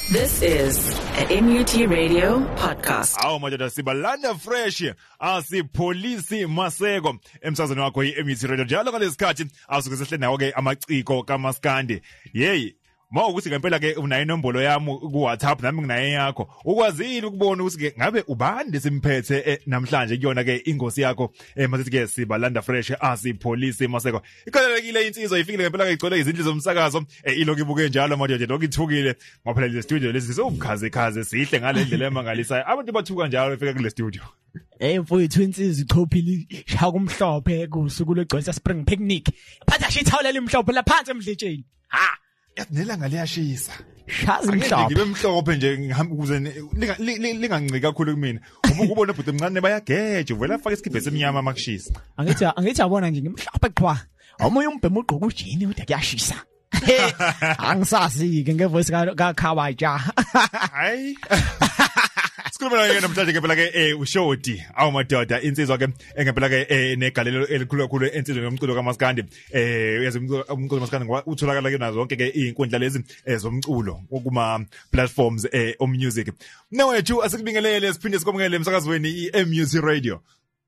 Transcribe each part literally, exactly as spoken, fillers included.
This is a M U T Radio podcast. Awu madoda sibalanda fresh asipholisi Maseko emsazweni wakho i-M U T Radio njalo ngalesikhathi asuke sehle nawo ke amaciko kaMaskandi. Hey, ma ukuthi ngempela ke unayo inombolo yami ku WhatsApp nami nginayo yakho. Ukwazile ukubona ukuthi ke ngabe ubani simphethe eh, namhlanje kuyona ke ingosi yakho eh masithi ke sibalanda fresh asipholisi Maseko. Ikhalekile insizwa ifikile ngempela ke igcwele izindlu zomsakazo eh iloku ibuke njalo madoda lokhu ithukile ngaphela le studio lesi sokukhaze khaze sihle ngale ndlela emangalisayo. Abantu bathuka njalo efika kule studio. Eh mfowethu insizwa ichophile shaka umhlophe kusuku lwegcwelisa spring picnic. Phatha shithawula limhlophe laphansi emdletsheni. Ha nelanga liyashisa. Shazi mhlophe. Ngibe mhlophe nje ngihamba ukuze lingancika kakhulu kumina. Uma ubona ubhuti emncane bayageje uvela afaka isikibhe semnyama makushisa. Angithi angithi abona nje ngimhlophe qhwa. Omunye umbhemu ugqoka ujini uthi kuyashisa. Angisazi ke ngevoice ka Khawaja. Hayi. Sikhuluma naye namhlanje ke phela ke eh uShodi awu madoda insizwa ke engempela ke eh negalelo elikhulu kakhulu insizweni yomculo kaMaskandi eh uyazi umculo kaMaskandi ngoba utholakala ke nazo zonke ke izinkundla lezi zomculo kuma platforms eh o music. Nawethu asikubingelele siphinde sikomngele emsakazweni i-M U T Radio.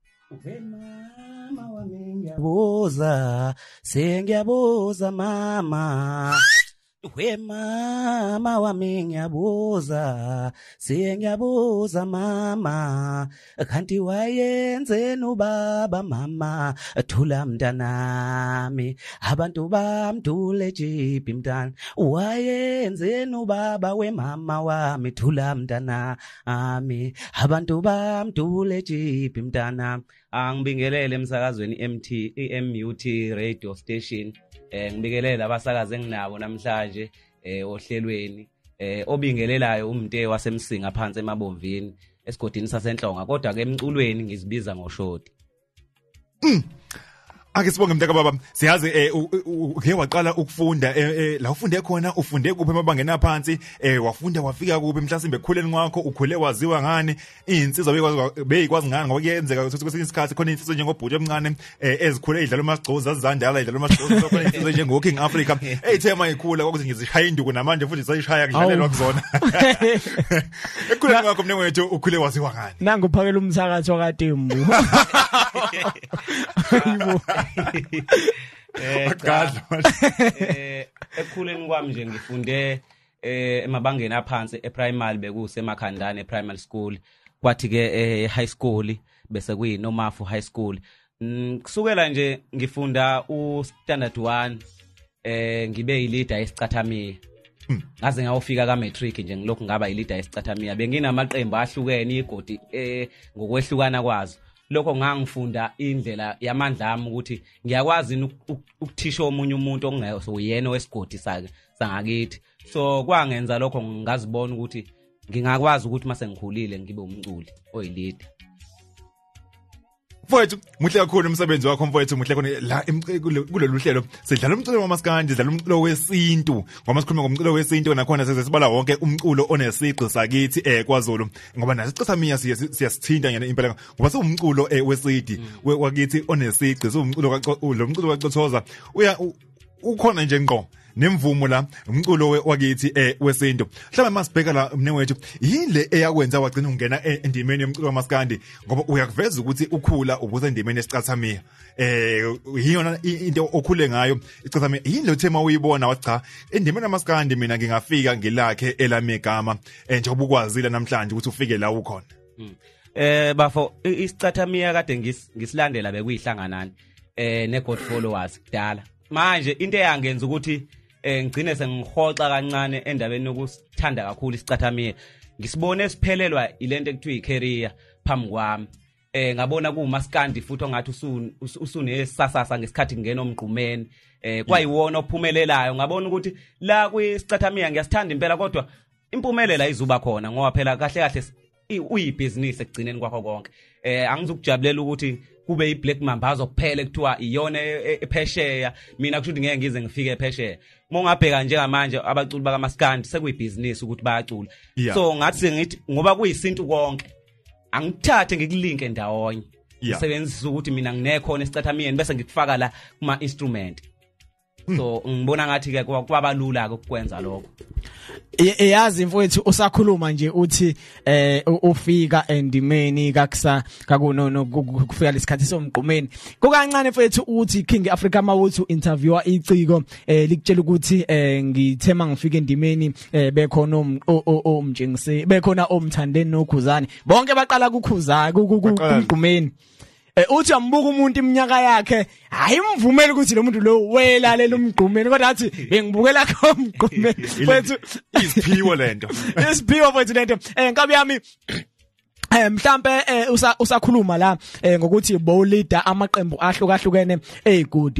Mama wami ngiyabuza sengiyabuza mama we mama wami ngiyabuza sengiyabuza mama kanti wayenzeni ubaba mama thula mntanami abantu bamdule jipi mntana wayenzeni ubaba we mama wami thula mntanami abantu bamdule jipi mntana. Angibingelele emsakazweni M T M U T radio station. Eh ngibingelele abasakazi enginabo namhlanje eh ohlelweni eh obingelelayo umnte wasemsinga phansi emabomvini esigodini sasenhlonga kodwa ke emculweni ngizibiza ngoShodi. Ake sibonge mntaka baba siyazi eh uke waqala ukufunda la ufunde khona ufunde kuphi emabangeni aphansi eh wafunda wafika kuphi mhlasimbe ekhuleni kwakho ukhule waziwa ngani insizwa bekwazi beyikwazi ngani ngoba kuyenzeka ukuthi kwesinye isikhathi khona insizwa njengobhuti emncane ezikhule idlala amagcoza azizandala idlala amagcoza khona insizwa njengo King Africa eyithema ikhula ukuthi ngizishaya induku namanje futhi sayishaya ngidlalelwa kuzona. Ekhuleni kwakho mnewethu ukhule waziwa ngani nangu phakela umsakazo kaTembu. Eh eh ekhuleni kwami nje ngifunde eh emabangeni aphansi eprimary bekuse eMakhandane primary school kwathi ke eh high school bese kuyi Nomafu high school. Kusukela nje ngifunda u standard one eh ngibe yileader esicathamiya. Ngaze ngawufika ka matric nje ngilokhu ngaba yileader esicathamiya benginamaqembu ahlukene igodi eh ngokwehlukana kwazo. Lokho ngangifunda indlela yamandla ami ukuthi ngiyakwazi ukuthisha omunye umuntu ongeso uyena wesigodi sake sangakithi. So kwangenza lokho ngazibona ukuthi ngingakwazi ukuthi mase ngikhulile ngibe umculi oyilida. Mfowethu muhle kakhulu umsebenzi wakho mfowethu muhle khona la kulolu hlelo sidlala umculo waMaskandi sidlala umculo wesintu ngoba sikhuluma ngomculo wesintu nakhona sesibala wonke umculo onesiqi sakithi eh kwaZulu ngoba naso isicathamiya siyasithinta ngene impela ngoba siwumculo eh wesidi wakithi onesiqi siwumculo lo mculo kaCothoza uya ukhona nje ngqo nemvumo la umculo wakithi eh wesintu. Mhlawumbe masibheka la mnewethu yile eyakwenza wagcina ungena endimeni yomculo waMaskandi ngoba uyakuveza ukuthi ukhula ubuza endimeni esicathamiya eh yiyona into okhule ngayo isicathamiya yini lo thema uyibona wacha endimeni yaMaskandi mina ngingafika ngilakhe elami igama njengoba ukwazile namhlanje ukuthi ufike la ukhona. Eh bafo isicathamiya kade ngisilandela bekuyihlanganani eh ne God followers kudala manje into eyangenza ukuthi eh ngicine sengihoxa kancane endabeni yokusithanda kakhulu isicathamiya ngisibone siphelelwa ilento ekuthiwa icareer phambi kwami eh ngabona kuMaskandi futhi ongathi usunesasasa ngesikhathi ngena omgqumeni eh kwayiwona ophumelelayo ngabona ukuthi la kwisicathamia ngiyasithanda impela kodwa impumelela izuba khona ngoba phela kahle kahle uyibusiness ekugcineni kwakho konke eh angizukujabulela ukuthi kube iBlack Mamba azokuphela ekuthiwa iyona ephesheya mina kushuthi ngeke ngize ngifike ephesheya mongabheka njengamanje abaculi bakaMaskandi sekuyibusiness ukuthi bayacula so ngathi sengithi ngoba kuyisintu konke angithathe ngikulinke ndawonye ngisebenzisa ukuthi mina nginekhona esicathamiyeni bese ngikufaka la kuma instrument so ngibona ngathi ke kwabalula ukwenza lokho. Eyazi mfowethu usakhuluma nje uthi eh ufika endimeni kakusa kakuno kufika lesikhathi somgqumeni kukancane mfowethu uthi King Africa mawuthi interviewer iciko eh likutshela ukuthi eh ngithema ngifika endimeni eh bekhona omjengise bekhona omthandeni nokhuzani bonke baqala kukhuzana kumgqumeni. Eh uthi ambuka umuntu iminyaka yakhe hayi mvumela ukuthi lo muntu lo welalela umgqumeni kodwa athi bengibukela kho umgqumeni wethu isiphiwo lento isiphiwo wethu lento eh nkabi yami Eh mhlambe usakhuluma la ngokuthi bow leader amaqembu ahlukahlukene ezigudi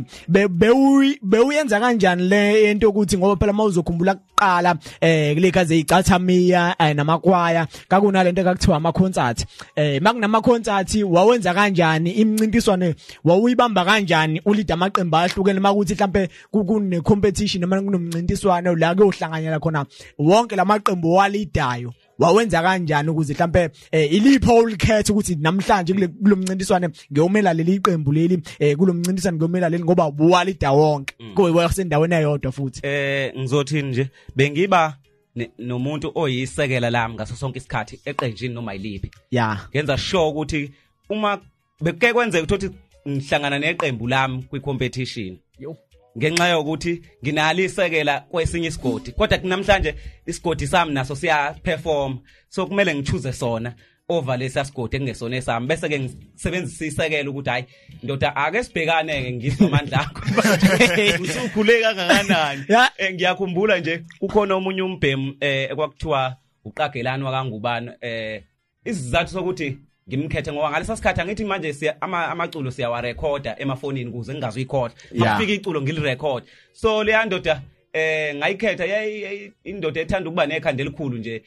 bewuyenza kanjani le into ukuthi ngoba phela mawuzokhumbula kuqala eh kulekaze icathamiya namakwaya kakunalento ekuthiwa ama concert eh makunama concert wawenza kanjani imncintiswane wawuyibamba kanjani uleader amaqembu ahlukene makuthi mhlambe kune competition noma kunomncintiswane la kuyohlanganyela khona wonke lamaqembu walidayo wawenza kanjani ukuze mhlambe ilipho ulikhethe ukuthi namhlanje kulomncintiswane ngiyomela leli iqembu leli kulomncintiswane ngiyomela leli ngoba walida wonke kuwasendaweni eyodwa futhi eh ngizothi nje bengiba nomuntu oyisekela lami ngaso sonke isikhathi eqenjini noma yiliphi yeah ngenza sure ukuthi uma beke kwenzeka ukuthi ngihlangana neqembu lami kwi competition yo ngenxa yokuthi nginalisekela kwesinye isigodi kodwa namhlanje isigodi sami naso siya perform so kumele ngichoose sona over lesa sigodi engesona esami bese ke ngisebenzisa isekelo ukuthi hayi ndoda ake sibhekane ke ngisamandla akho usukhule kangakanani ngiyakhumbula nje kukhona omunye umbhemu ekwakuthiwa uqagelani wakangubani eh isizathu sokuthi ngimkhethe ngoba ngalesa sikhathi angithi manje siya amaculo siyawa recorder emafonini kuze ngingazwe ikhoda mafika iculo ngili record so le ndoda eh ngayikhetha indoda ethanda ukuba nekhanda elikhulu nje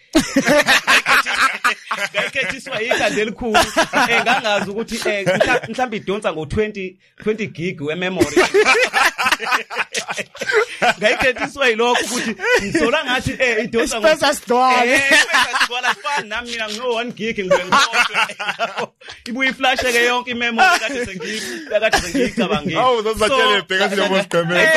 ngayikhethiswa ikhanda elikhulu engangazi ukuthi eh mhlawumbe idonsa ngo twenty twenty gig we memory ngayikhethiswa yilokho ukuthi ngisola ngathi eh idonsa ngo sidwala eh sidwala fana nami mina ngo one gig ngikwenqodo ibuyi flash ke yonke imemory kade sengiyi kade sengiyicabangile awu uzatshela bheka sile mosqemela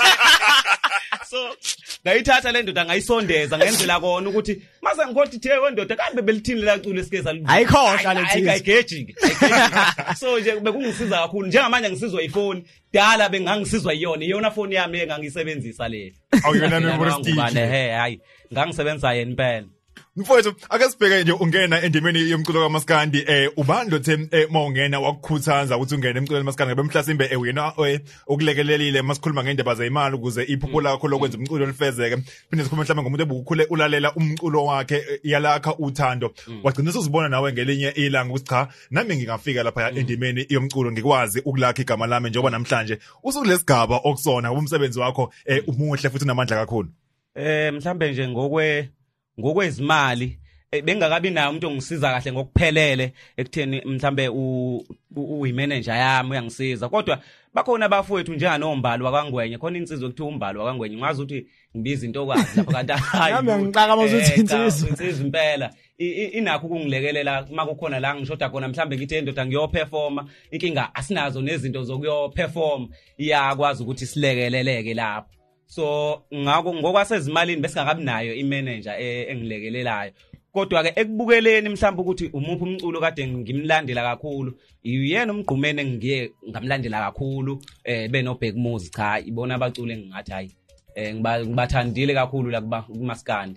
so ngayithatha le ndoda ngayisondeza ngenzela kona ukuthi mase ngikhothi the wendoda kambe belithini laculo esikeza ayikhohla lethi ayigejike so nje bekungisiza kakhulu njengamanje ngisizwa ifoni dala bengangisizwa iyona iyona phone yami engangiyisebenzisa le awuyona memory stick he hayi ngangisebenzisa yena impela mfowethu ake sibheke nje ungena endimeni yomculo kaMaskandi eh ubandlo the mawungena wakukhuthaza ukuthi ungene emculweni kaMaskandi ngabe mhlasimbe eh uyena okulekelelile masikhuluma ngendaba zeimali ukuze iphupho lakho lokwenza umculo lifezeke phinde sikhuluma mhlawumbe ngomuntu ebukhule ulalela umculo wakhe yalakha uthando wagcina usuzibona nawe ngelinye ilanga ukuthi cha nami ngingafika lapha endimeni yomculo ngikwazi ukulakha igama lami njengoba namhlanje usukulesigaba okusona ngoba umsebenzi wakho eh umuhle futhi unamandla kakhulu eh mhlambe nje ngokwe ngokwezimali bengakabi nayo umuntu ongisiza kahle ngokuphelele ekutheni mhlambe uyimanager yami uyangisiza kodwa bakhona abafowethu njenga nombalo wakangwenye khona insizwe ekuthiwa umbalo wakangwenye ngazi ukuthi ngibiza intokazi lapha kanti hayi nami ngixaka mazuthi insizwe insizwe impela inakho ukungilekelela makukhona la ngishoda khona mhlambe ngithi endoda ngiyoperforma inkinga asinazo nezinto zokuyoperform iyakwazi ukuthi silekeleleke lapho so ngako ngokwasezimalini bese ngakabi nayo imanager engilekelelayo kodwa ke ekubukeleni mhlawumbe ukuthi umuphi umculo kade ngimlandela kakhulu uyena umgqumene engiye ngamlandela kakhulu eh benobhek muzi cha ibona abacule engingathi hayi eh ngibathandile kakhulu la kuMaskandi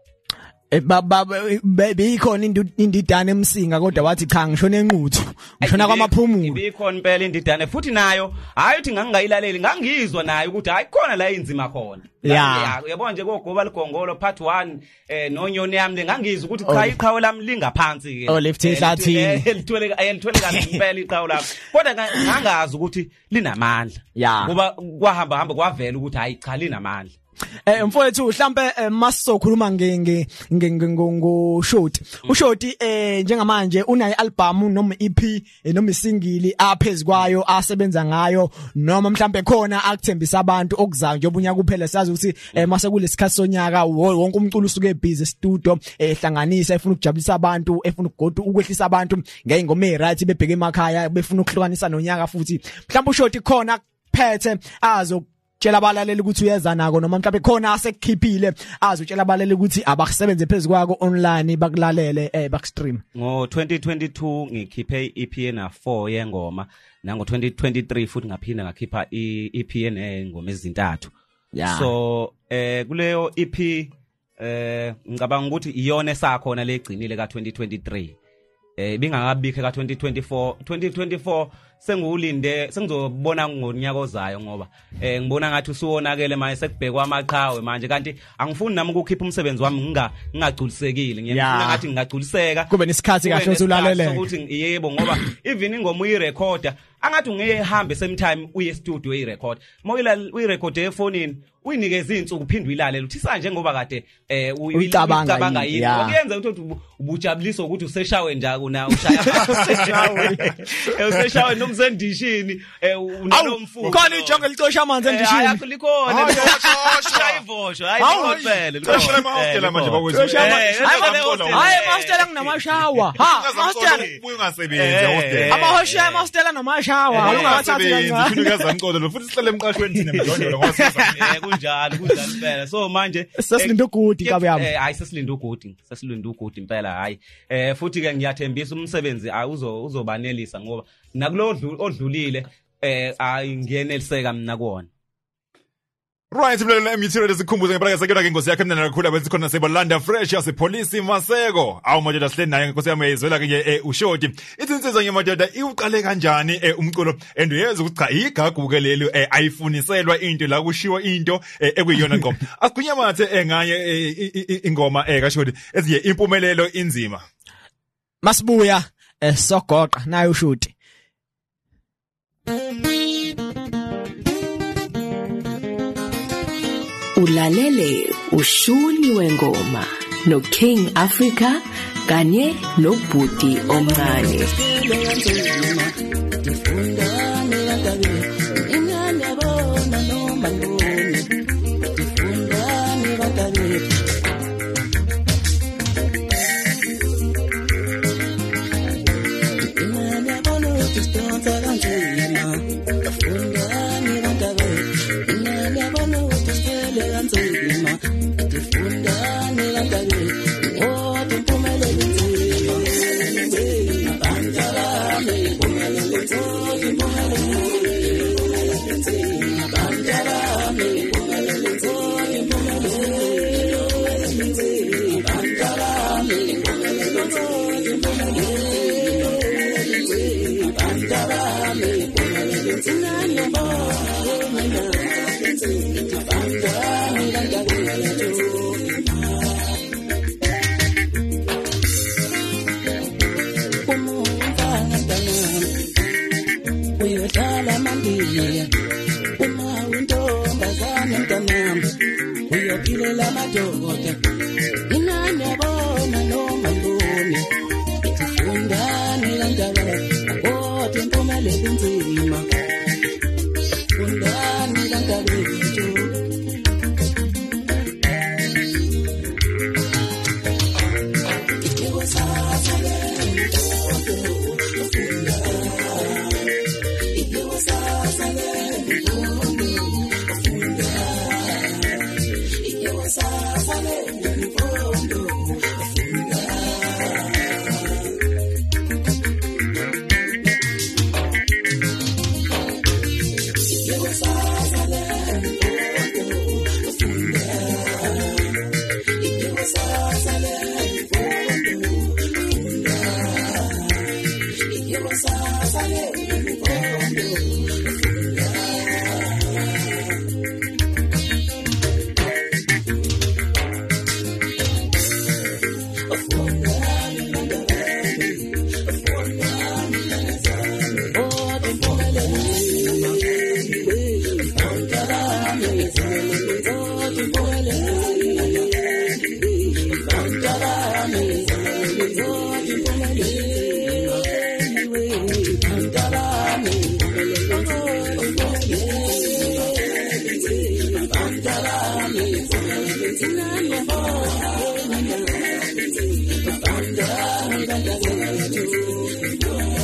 baba beyikhona indidane emsinga kodwa wathi cha ngishona enquthu ngishona kwamaphumulo ibikhona impela indidane futhi nayo hayi uthi ngangayilaleli ngangizwa nayo ukuthi hayi khona la inzima khona yabona nje kogoba ligongolo part one eh nonyoni yami ngangizwa ukuthi cha iqhawe lami lingaphansi ke oh lift ehlathini elithwele elithwele kahle impela iqhawe lami kodwa ngangazi ukuthi linamandla ngoba kwahamba hamba kwavela ukuthi hayi cha linamandla Eh mfowethu mhlambe masizokhuluma nge nge ngoshoti ushoti eh njengamanje unayi album noma E P noma isingili aphezukwayo asebenza ngayo noma mhlambe khona akuthembisa abantu okuzayo njengoba unyaka kuphela sazi ukuthi mase kulesikhathi sonyaka wonke umculo usuke busy studio ehlanganisa efuna ukujabulisa abantu efuna ukugoda ukwehlisa abantu ngeyingoma eziright bebheke emakhaya befuna ukuhlukanisa nonyaka futhi mhlambe ushoti khona phethe azo tshela abalaleli ukuthi uyeza nako noma mhlawumbe khona asekukhiphile azotshela abalaleli ukuthi abakusebenze phezukwako online bakulalele eh bakstream. Ngo twenty twenty-two ngikhiphe E P na four yengoma nango twenty twenty-three futhi ngaphinda ngakhipha E P engoma ezintathu. Yeah. So eh kuleyo E P eh ngicabanga ukuthi iyona esakhona legcinile ka twenty twenty-three. Eh bingakabikho ka twenty twenty-four twenty twenty-four sengulinde sengizobona ngonyaka ozayo ngoba eh ngibona ngathi usuwonakele manje sekubhekwa amaqhawe manje kanti angifuni nami ukukhipha umsebenzi wami nginga ngingagculisekile ngiyafuna ngathi ngingagculiseka kube nesikhathi kahle usulalele ukuthi yebo ngoba even ingoma uyirecorda angathi ungeke ihambe same time uye studio uyirecord moyila uyirecord efonini uyinikeza insuku uphinde uyilalela uthi sanje ngoba kade eh uyicabanga yini okuyenza ukuthi ubujabulisa ukuthi useshawe nja kuna ushaya useshawe useshawe nomsendishini unomfundo khona ijonge licosha amanzi endishini hayi likhona likhosha ivosho hayi likhosele likhosha amahostela manje bakwethu hayi amahostela kunamashawa ha amahostela uyungasebenzi hostela amahostela amahostela namashawa awungathathi kancane ufuna ukazamqodo lo futhi sihlele emqashweni thina mdondolo ngosiza eh kunjalo kunjalo impela so manje sesilinda ugudi kabe yami eh hayi sesilinda ugudi sesilinda ugudi impela hayi eh futhi ke ngiyathembisa umsebenzi awuzo uzobanelisa ngoba nakulo odlulile eh ayingeneliseka mina kuona. Right, mlalelo M U T Radio sikhumbuze ngebraka sekela ke ingosi yakhe mnana kakhulu abenzi khona sebolanda fresh yasepolice Maseko awumadoda sihle naye inkosi yami yezwela ke ushoti ithi insizwa ngemadoda iuqale kanjani umculo and uyeza ukuthi cha igaguke leli ayifuniselwa into la kushiwa into ekuyiyona ngoma asigunya mathe nganye ingoma kashoti eziye impumelelo inzima masibuya sogoqa nayo ushoti ulalele ushuni wengoma no King Africa kanye nobhuti omncane.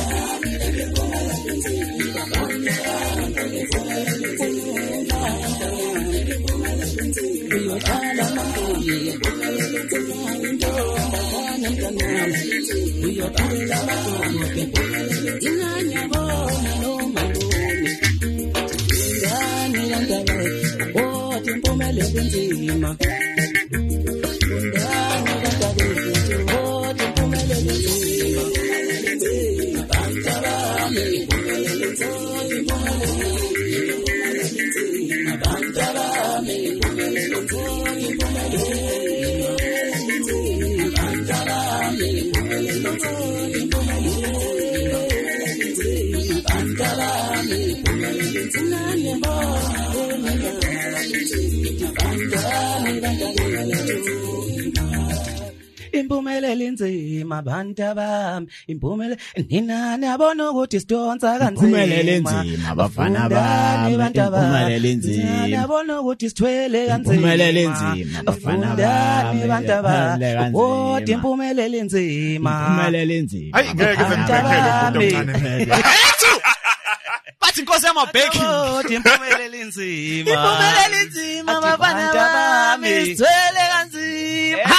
Thank you. Impumelelo inzima bantu bami impumelelo nina niyabona ukuthi sidonsa kanzima Impumelelo inzima bafana bami impumelelo inzima niyabona ukuthi sithwele kanzima Impumelelo inzima bafana bami bantu bami kodwa impumelelo inzima Impumelelo inzima Hayi ngeke sengibhekele umuntu omncane. bathi inkosi yamabheki kodwa impumelelo inzima Impumelelo inzima bafana bami sithwele kanzima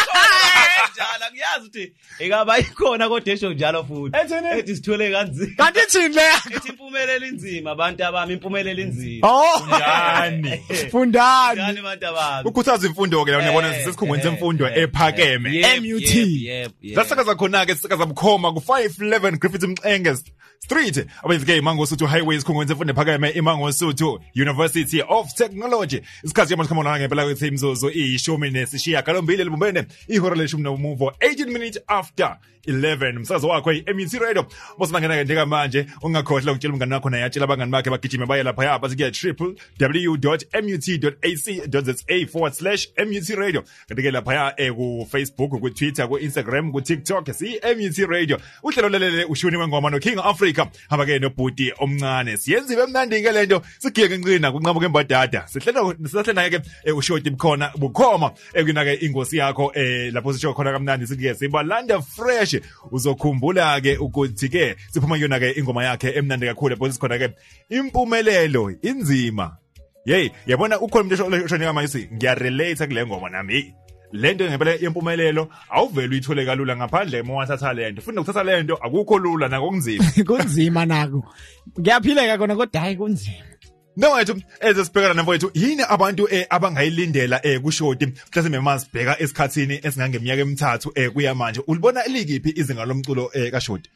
njalo ngiyazi ukuthi ekaba ikhona kodwa esho njalo futhi ethi sithwele kanzima kanti thini le ethi impumelelo inzima abantu abami impumelelo inzima oh Ngani. fundani ngani abantu abami Ukhuthaza imfundo ke la uyabona sesikhungweni semfundo ephakeme. Yep, M U T. yep, yep, yep. Lasakaza khona ke sisakaza bukhoma ku five eleven Griffith Mxenge Street abezike imango Suthu Highway isikhungweni semfundo ephakeme imango Suthu University of Technology. Isikhathi yamanje khona ngempela kwethi imzuzu ishumi nesishiya kalombili libumbene ihora leshumi nomuvo eighteen minutes after eleven umsakazo wakho i-M U T Radio bosingena ke ndeka manje ungakhohlwa ukutshela umngane wakho naye atshela abangani bakhe bagijime baye lapha yapa siku triple w dot mut dot a c dot z a forward slash M U T Radio kanti ke lapha ya eh, ku Facebook ku Twitter ku Instagram ku TikTok si M U T Radio uhlelo lelele ushuni wengoma no King Africa hamba ke nobhuti omncane siyenziwe emnandi ke lento sigiyeke nqina kunqabuke embadada sihlelo sihlena ke eh, ushoti bukhona bukhoma ekuna ke ingosi yakho eh lapho sisho khona kamnandi siku sibalanda fresh uzokhumbula ke ukuthi ke siphuma yona ke ingoma yakhe emnandi kakhulu lapho sikhona ke impumelelo inzima hey yabona ukhona umuntu oshoneka manje ngiyarelate kule ngoma nami lento ngempela impumelelo awuveli uyithole kalula ngaphandle uma wathatha lento futhi ukuthatha lento akukho lula nakunzima kunzima nako ngiyaphileka kona kodwa hayi kunzima No wethu ezesibhekana namfowethu yini abantu eh abangayilindela eh kushoti mhlawumbe masibheka esikhatsini esingangeminyaka emithathu eh kuya manje ulibona elikiphi izinga lomculo eh kashoti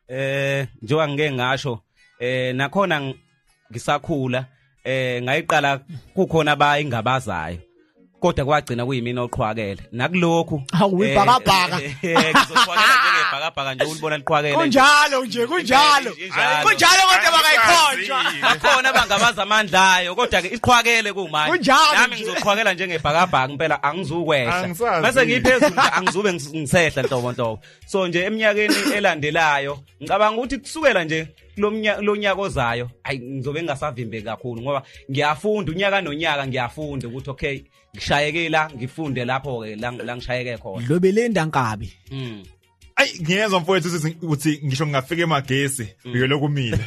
eh njengoba ngeke ngasho eh nakhona ngisakhula eh ngayiqala kukhona abayingabazayo kodwa kwagcina kuyimina oqhwakele nakulokhu Hawu, ibhakabhaka. ngizoqhwakela njengebhakabhaka nje ulibona liqhwakele kunjalo nje kunjalo kunjalo kodwa bangayikhonjwa bakhona abangabaza amandlayo kodwa ke iqhwakele kumanje Kunjalo nami nje. ngizoqhwakela njengebhakabhaka impela angizukwehla Angisazi. bese ngiphezulu nje angizube ngisehla ntobo ntobo so nje eminyakeni elandelayo ngicabanga ukuthi kusukela nje lomnyaka lonyaka ozayo ayi ngizobe ngingasavimbe kakhulu ngoba ngiyafunda unyaka nonyaka ngiyafunda ukuthi okay ngishayeke la ngifunde lapho ke la la ngishayeke khona Dlobelinda Nkabi mm Ay ngiyezwa mfowethu uthi uthi ngisho ngingafika emagesi uyoloku mina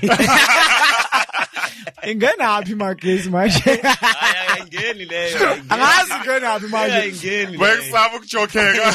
ingenaphi magesi manje hayi ayingeni leyo angazi ingenaphi manje ayingeni Wekusaba ukujokheka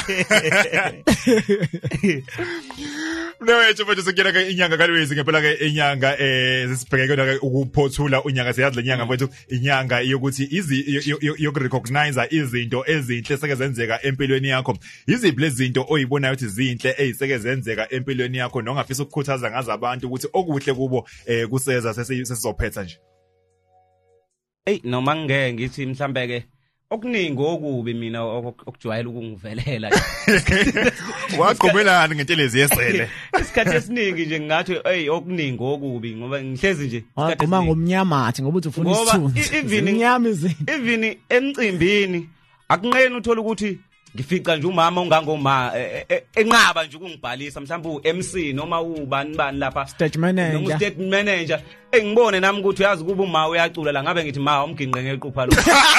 Mnewethu mfowethu sengena ke inyanga kalwezi ngempela ke inyanga eh sisibheke ke ukuphothula unyanga siyazi lenyanga mfowethu inyanga yokuthi izi yokurecognize izinto ezinhle seke zenzeka empilweni yakho iziphi lezi zinto oyibonayo ukuthi zinhle eziseke zenzeka empilweni yakho nongafisa ukukhuthaza ngazo abantu ukuthi okuhle kubo eh kuseza sesizophetha nje hey noma ngeke ngithi mhlambe ke okuningi okubi mina okujwayela ukungivelela waqomelana ngentelezi yesele isikhathi esiningi nje ngathi hey okuningi okubi ngoba ngihlezi nje waqhuma ngomnyamathi ngoba uthi ufuna ngoba isithunzi even inyama izinto even emcimbini akunqeni uthola ukuthi ngifica nje umama ongangoma enqaba nje ukungibhalisa mhlawumbe u-M C noma ubani bani lapha stage manager noma state manager engibone nami ukuthi uyazi kuba uma uyacula la ngabe ngithi ma umginqe ngequpha lo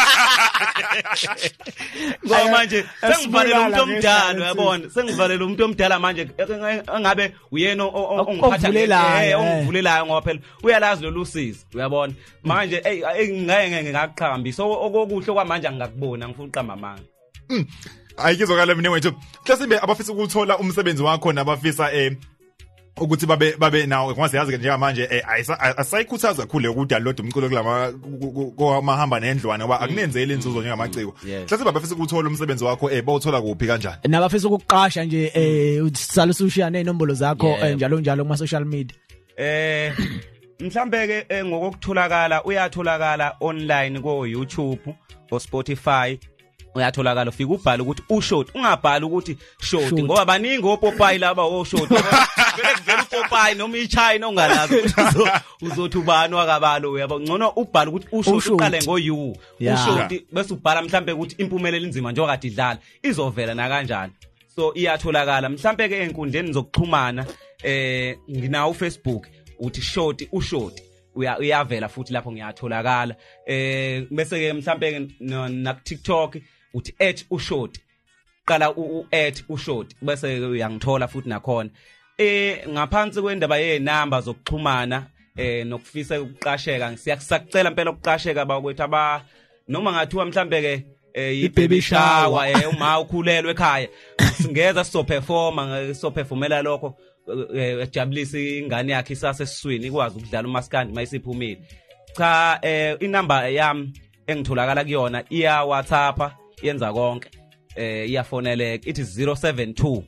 ngoba manje sengivalele umuntu omdala uyabona sengivalele umuntu omdala manje engabe uyena ongiphatha eh ongivulelayo ngoba phela uyalazi lo lusizi uyabona manje hey ngeke ngaqhambi so okuhle kwamanje ngingakubona ngifuna uqamba manje ayikizokala mina wethu mhlasimbe abafisa ukuthola umsebenzi wakho nabafisa eh ukuthi babe babe nawo ngoba yazi nje manje eh asayikhuthaza kakhulu ukuthi download umculo kulama komahamba nendlwana ngoba akunenzeli inzuzo njengamaciko mhlasimbe abafisa ukuthola umsebenzi wakho eh bawuthola kuphi kanjani nabafisa ukuqasha nje eh usala usushaya nezinombolo zakho njalo njalo kuma social media eh mhlambe ke ngokukutholakala uyatholakala online ko YouTube ko Spotify uyatholakala ufika ubhala ukuthi ushoti ungabhala ukuthi shoti ngoba baningi opopayi laba oshoti vele kuvela upopayi noma iChina ongalazi uzothi ubani wakabalo uyabo ngcono ubhala ukuthi ushoti uqale ngo U ushoti bese ubhala mhlambe ukuthi impumelelo inzima njengoba kade idlala izovela na kanjani so iyatholakala mhlambe ke enkundleni zokuxhumana eh nginawo uFacebook uthi shoti ushoti uya uyavela futhi lapho ngiyatholakala eh bese ke mhlambe na TikTok uthi at ushoti qala u at ushoti bese uyangithola futhi nakhona eh ngaphansi kwendaba yenamba zokuxhumana eh nokufisa ukuqasheka siyakusacela impela ukuqasheka bakwethu aba noma ngathiwa mhlambe ke ibaby shower eh uma ukhulelwe ekhaya singeza so performa so performela lokho ejabulisa ingane yakhe isase siswini ikwazi ukudlala umaskandi mayisiphumile cha eh inamba yami engitholakala kuyona iya WhatsApp yenza konke eh iyafoneleka ithi zero seven two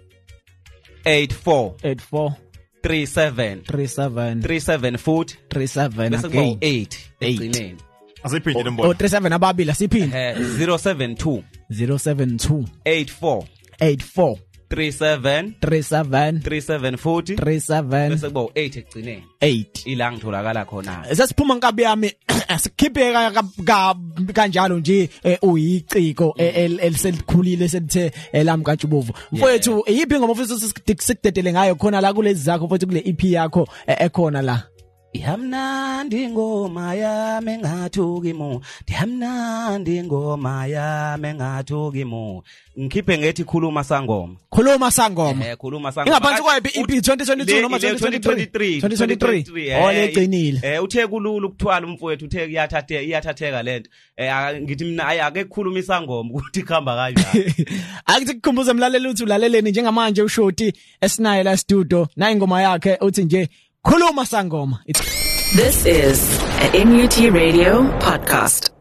eight four eight four three seven three seven three seven futhi three seven bese kuba eight egcineni asiphinde lembono oh three seven ababili asiphinde eh zero seven two zero seven two eight four eight four three seven three seven three seven futhi three seven bese kuba eight egcineni eight ila ngitholakala khona sesiphuma nkabi yami sikhipe kanjalo nje uyiciko eliselikhulile selithe lamkantshubovu mfowethu yipi ngoma ufisa sikudedele ngayo khona la kulezi zakho futhi kule E P yakho ekhona la Dihamnandi ngoma yami ngathuki mo Dihamnandi ngoma yami ngathuki mo ngikhiphe ngethi khuluma sangoma khuluma sangoma eh khuluma sangoma ingaphansi kwa E P twenty twenty-two noma twenty twenty-three twenty twenty-three oleqinile eh uthe kulula ukuthwala umfowethu uthe iyathathe iyathatheka lento eh ngithi mina ayake kukhuluma isangoma ukuthi ikhamba kanjani akuthi kukhumbuze umlaleli uthi ulaleleni njengamanje ushoti esinayo la studio na ingoma yakhe uthi nje Kuluma Sangoma. This is a M U T Radio podcast.